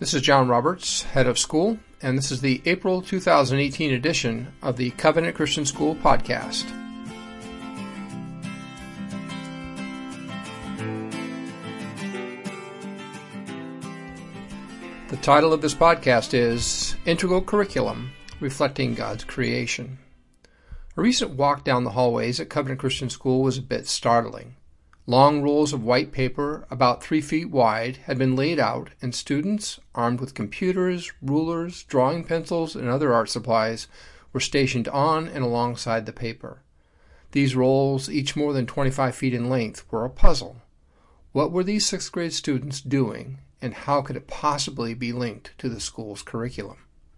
This is John Roberts, head of school, and this is the April 2018 edition of the Covenant Christian School podcast. The title of this podcast is Integral Curriculum, Reflecting God's Creation. A recent walk down the hallways at Covenant Christian School was a bit startling. Long rolls of white paper, about 3 feet wide, had been laid out, and students, armed with computers, rulers, drawing pencils, and other art supplies, were stationed on and alongside the paper. These rolls, each more than 25 feet in length, were a puzzle. What were these sixth grade students doing, and how could it possibly be linked to the school's curriculum?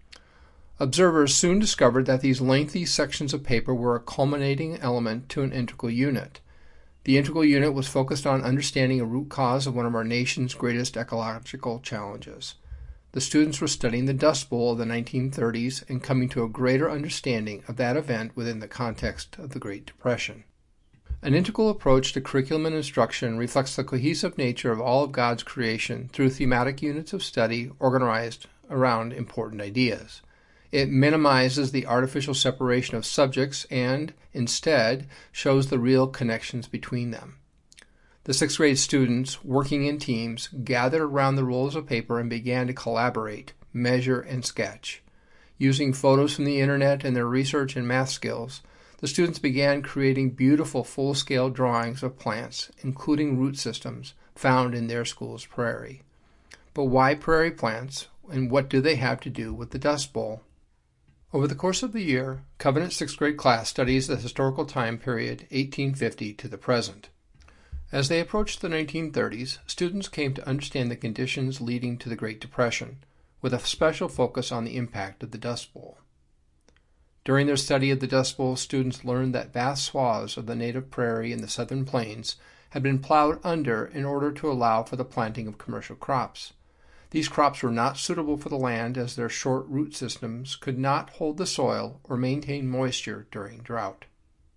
Observers soon discovered that these lengthy sections of paper were a culminating element to an integral unit. The integral unit was focused on understanding a root cause of one of our nation's greatest ecological challenges. The students were studying the Dust Bowl of the 1930s and coming to a greater understanding of that event within the context of the Great Depression. An integral approach to curriculum and instruction reflects the cohesive nature of all of God's creation through thematic units of study organized around important ideas. It minimizes the artificial separation of subjects and, instead, shows the real connections between them. The sixth grade students, working in teams, gathered around the rolls of paper and began to collaborate, measure, and sketch. Using photos from the internet and their research and math skills, the students began creating beautiful full-scale drawings of plants, including root systems, found in their school's prairie. But why prairie plants, and what do they have to do with the Dust Bowl? Over the course of the year, Covenant 6th grade class studies the historical time period 1850 to the present. As they approached the 1930s, students came to understand the conditions leading to the Great Depression, with a special focus on the impact of the Dust Bowl. During their study of the Dust Bowl, students learned that vast swaths of the native prairie in the southern plains had been plowed under in order to allow for the planting of commercial crops. These crops were not suitable for the land as their short root systems could not hold the soil or maintain moisture during drought.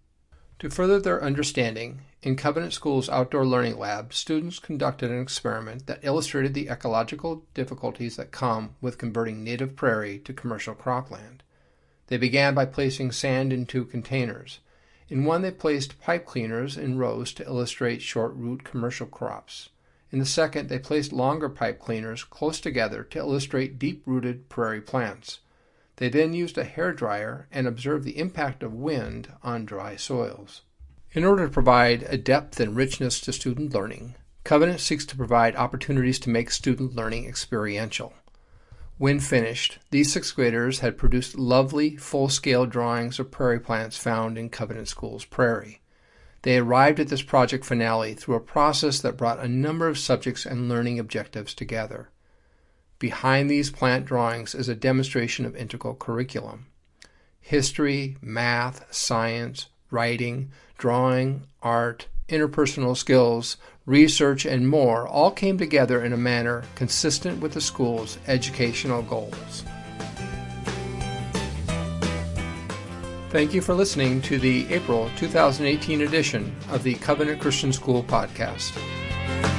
To further their understanding, in Covenant School's Outdoor Learning Lab, students conducted an experiment that illustrated the ecological difficulties that come with converting native prairie to commercial cropland. They began by placing sand in 2 containers. In one they placed pipe cleaners in rows to illustrate short root commercial crops. In the second, they placed longer pipe cleaners close together to illustrate deep-rooted prairie plants. They then used a hairdryer and observed the impact of wind on dry soils. In order to provide a depth and richness to student learning, Covenant seeks to provide opportunities to make student learning experiential. When finished, these 6th graders had produced lovely, full-scale drawings of prairie plants found in Covenant School's prairie. They arrived at this project finale through a process that brought a number of subjects and learning objectives together. Behind these plant drawings is a demonstration of integral curriculum. History, math, science, writing, drawing, art, interpersonal skills, research, and more all came together in a manner consistent with the school's educational goals. Thank you for listening to the April 2018 edition of the Covenant Christian School podcast.